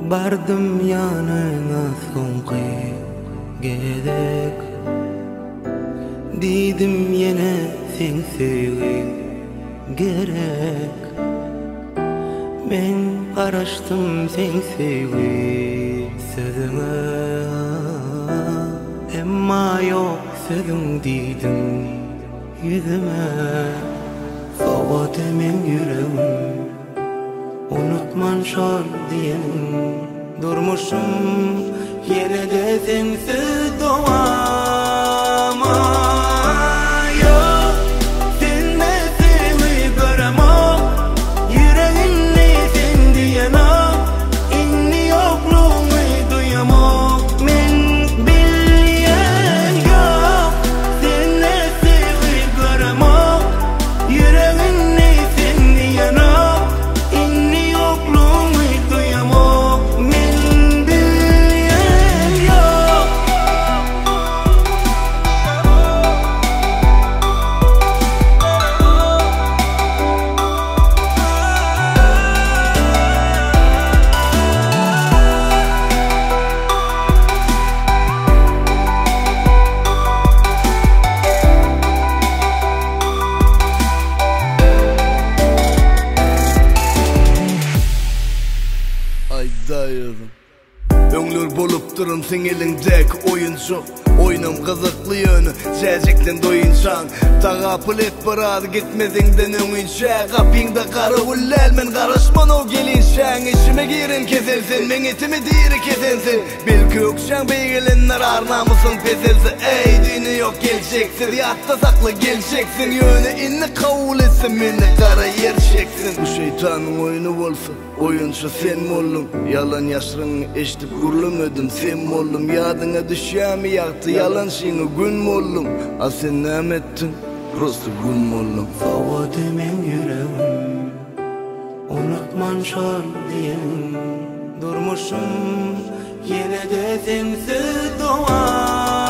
Bardım yanına soňky gedek, didim yine sen sevgin gerek. Men garaşdym sen sevgi sözüňe, emma yok sözüň diýdim yüzüme. Soğudu men yüreğim, unutman şol diyenim. Durmuşum yerede sensiz doğama. Yok senle seni göremem, yüreğinle sen diyemem. İnni yokluğumu duyamam. Men bilyen yok, senle seni göremem, yüreğinle sen diyemem. İnni yokluğumu duyamam. Men bilyen yok. Aydayırım öňler bolup durun sen elindek oyuncu. Oynam kızıklı yönü, çäjekden doyunçan. Tagapıl et barar gitmediňden öňünçe. Kapyňda kara hullal men garaşman o gelinçan. İşime girin keselsin, men etimi diri kesensin. Belki ökşan beygelenler arnamusun peselsi. Ey dini yok geleceksin, yatta saklı geleceksin. Yönü inni kabul etsin, meni kara yer çeksin. Bu şeytanın oyunu bolsa, oyuncu sen mollum. Yalan yaşrını eşitip gurlamadım sen mollum. Yadına düşýämi ýagty yalan şiňi gün mollum. A sen näme ettin? Prosta gün mollum. Soğudu men yüreğim, unutman şol diyenim. Durmuşum yerede sensiz doğama.